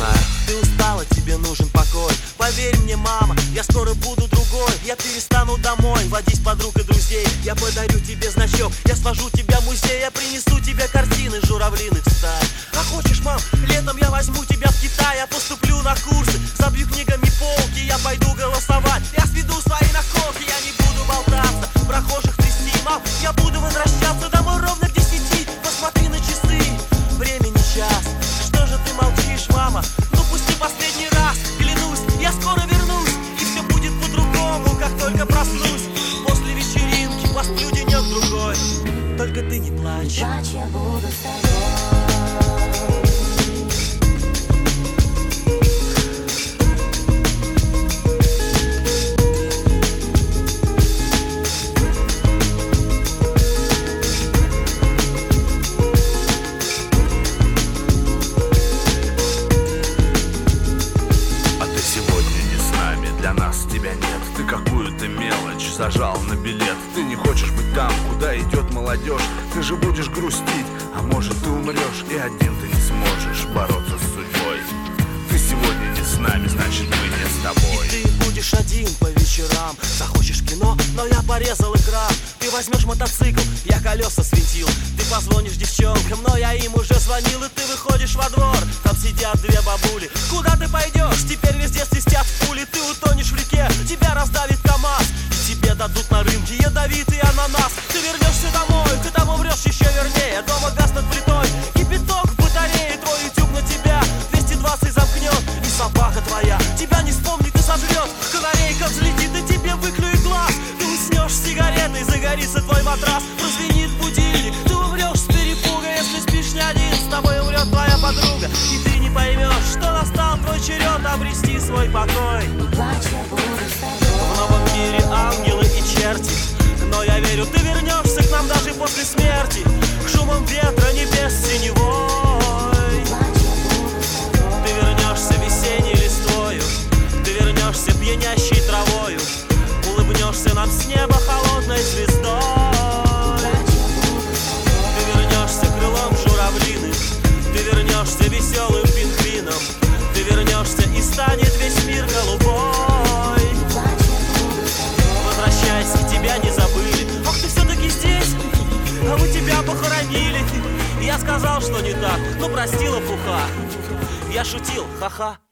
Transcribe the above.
знаю. Ты устала, тебе нужен покой. Поверь мне, мама, я скоро буду другой. Я перестану домой водить подруг и друзей. Я подарю тебе значок, я свожу тебя в музей. Я принесу тебе картины журавлиных стай. А хочешь, мам, летом я возьму тебя в Китай. Я поступлю на курсы, забью книгами полки. Я пойду голосовать, я сведу свои наколки. Я не буду болтаться, прохожих трясти. Мам, я буду возвращаться домой ровно к 10. Посмотри на часы, времени час. Что же ты молчишь, мама? Ну пусти последний раз, клянусь, я скоро вернусь. И все будет по-другому, как только проснусь. После вечеринки посплю денек-другой. Только ты не плачь. Плачь, я буду с тобой. Для нас тебя нет, ты какую-то мелочь зажал на билет. Ты не хочешь быть там, куда идет молодежь. Ты же будешь грустить, а может ты умрешь. И один ты не сможешь бороться с судьбой. Ты сегодня не с нами, значит мы не с тобой. И ты будешь один по вечерам. Захочешь кино, но я порезал экран. Ты возьмешь мотоцикл, я колеса свинтил. Ты позвонишь девчонкам, но я им уже звонил. И ты выходишь во двор, там сидят две бабули. Куда ты пойдешь? Теперь везде свистят пули. Ты утонешь в реке, тебя раздавит КамАЗ. И тебе дадут на рынке ядовитый ананас. Ты вернешься домой, ты там умрешь еще вернее. Дома газ над плитой, кипяток в батарее. Твой YouTube на тебя 220 замкнет. И собака твоя тебя не вспомнит и сожрет. Канарейка взлетит и тебе выклюет глаз. Ты уснешь с сигаретой, загорится твой матрас. Прозвенит будильник, ты умрешь с перепуга. Если спишь не один, с тобой умрет твоя подруга. И ты не поймешь, что настал твой черед обрести свой покой. Плачь, я буду с тобой. В новом мире ангелы и черти. Но я верю, ты вернешься к нам даже после смерти. К шумам ветра небес синевой. Плачь, я буду с тобой. Ты вернешься весенней листвою. Ты вернешься пьянящей травою. Улыбнешься нам с неба холодной звездой. Плачь, я буду с тобой. Ты вернешься крылом журавлиным. Ты вернешься веселым пингвином. Ты вернешься и станет весь мир голубой. Плачь, я буду с тобой. Возвращайся, тебя не забыли. Ах, ты все-таки здесь, а мы тебя похоронили. Я сказал, что не так, но простила фуха. Я шутил, ха-ха.